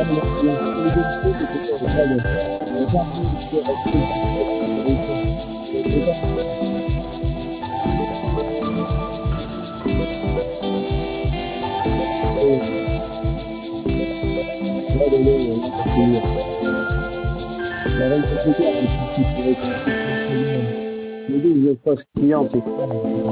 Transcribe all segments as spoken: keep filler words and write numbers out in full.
Espace client, c'est ça.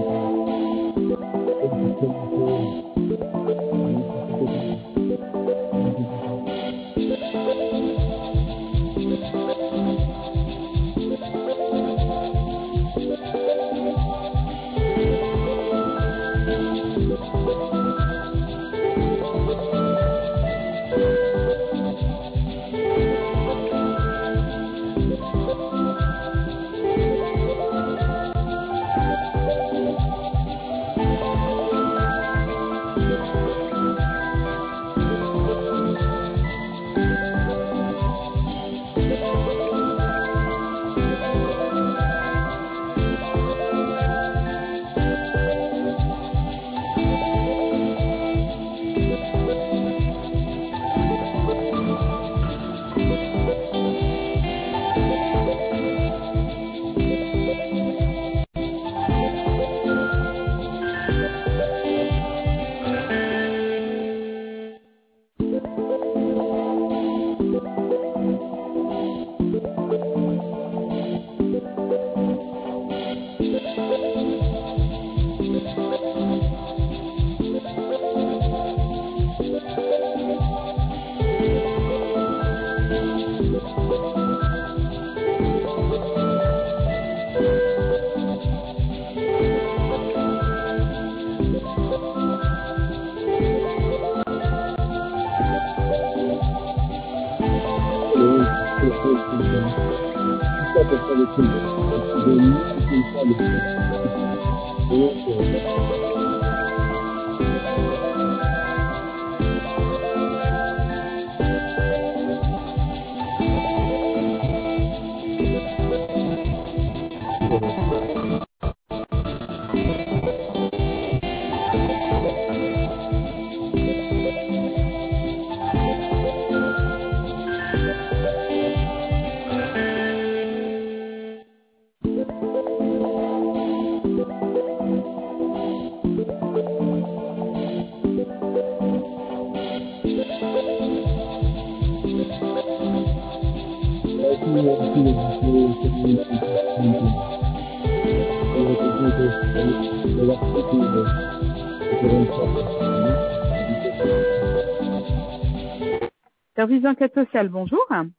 Service d'enquête sociale, bonjour.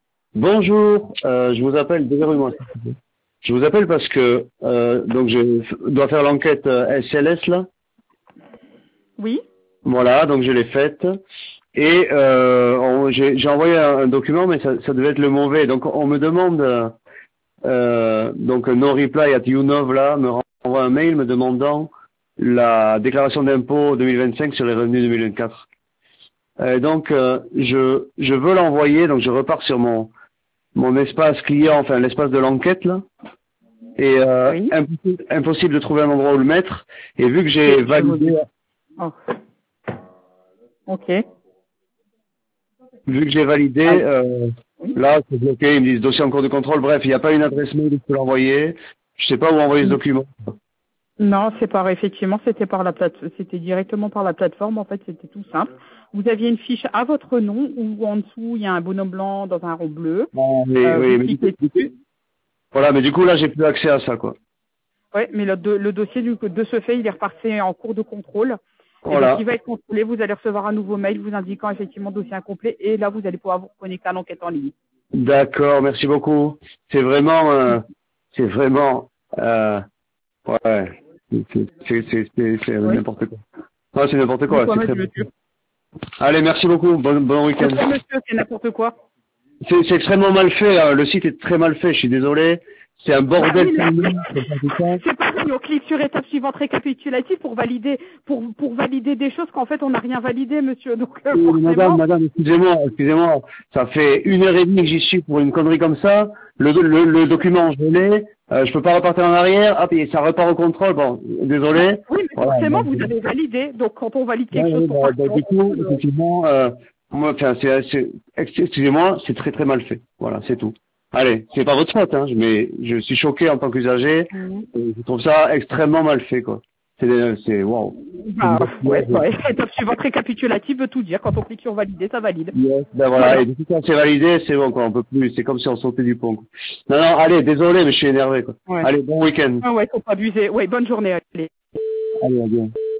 Bonjour, euh, je vous appelle, déverrouille-moi. Je vous appelle parce que euh, donc je dois faire l'enquête euh, S L S là. Oui. Voilà, donc je l'ai faite et euh, on- j'ai j'ai envoyé un, un document, mais ça, ça devait être le mauvais. Donc on me demande euh, donc no reply at YouNov là me renvoie un mail me demandant la déclaration d'impôt deux mille vingt-cinq sur les revenus deux mille vingt-quatre. Euh, donc euh, je je veux l'envoyer, donc je repars sur mon mon espace client, enfin l'espace de l'enquête là, et euh, Oui. impossible, impossible de trouver un endroit où le mettre. Et vu que j'ai Je validé, Oh. Ok. vu que j'ai validé, Ah, euh, oui. là c'est bloqué, ils me disent dossier en cours de contrôle. Bref, il n'y a pas une adresse mail où je peux l'envoyer. Je sais pas où envoyer ce document. Non, c'est par effectivement, c'était par la plate, c'était directement par la plateforme. En fait, c'était tout simple. Vous aviez une fiche à votre nom où en dessous il y a un bonhomme blanc dans un rond bleu. Ah, mais, Euh, oui, vous mais du coup, cliquez du coup- dessus. voilà, mais du coup là j'ai plus accès à ça quoi. Ouais, mais le, do- le dossier du, de ce fait, il est reparti en cours de contrôle. Et donc, Voilà. il va être contrôlé. Vous allez recevoir un nouveau mail vous indiquant effectivement dossier incomplet. Et là, vous allez pouvoir vous connecter à l'enquête en ligne. D'accord, merci beaucoup. C'est vraiment, euh, c'est vraiment, euh, ouais, c'est c'est c'est c'est c'est Oui. n'importe quoi. Non, c'est n'importe quoi. Pourquoi, C'est très. monsieur? Allez, merci beaucoup. Bon, bon week-end. Pourquoi, monsieur, c'est n'importe quoi? C'est c'est extrêmement mal fait. Hein. Le site est très mal fait. Je suis désolé. C'est un Bah bordel. oui, mais sans nom, c'est pas tout ça. c'est pareil, on clique sur étape suivante récapitulative pour valider, pour, pour valider des choses qu'en fait on n'a rien validé, monsieur. Donc euh, Oui, madame, forcément, madame, excusez-moi, excusez-moi. Ça fait une heure et demie que j'y suis pour une connerie comme ça. Le, le, le document, je l'ai. Euh, je peux pas repartir en arrière. Hop, et ça repart au contrôle. Bon, désolé. oui, mais Voilà. forcément Donc, vous avez validé. Donc quand on valide quelque ouais, chose ouais, pour bah, bah, partir en du coup, contrôle, effectivement, euh, Moi, enfin, c'est, c'est, excusez-moi, c'est très très mal fait. Voilà, c'est tout. Allez, c'est pas votre faute, hein, mais je suis choqué en tant qu'usager. Mhm. Et je trouve ça extrêmement mal fait, quoi. C'est, c'est, waouh. Bah, ouais, ouais. Étape suivante récapitulative veut tout dire. Quand on clique sur valider, ça valide. Yes. Ben voilà, Voilà. et depuis quand c'est validé, c'est bon, quoi, on peut plus, c'est comme si on sautait du pont, quoi. Non, non, allez, désolé, mais je suis énervé, quoi. Ouais. Allez, bon week-end. Ah ouais, faut pas abuser. Ouais, bonne journée. Allez. Allez, à bientôt.